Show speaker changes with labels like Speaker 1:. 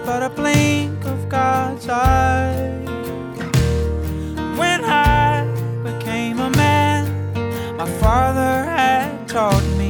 Speaker 1: but a blink of God's eye. When I became a man, my father had taught me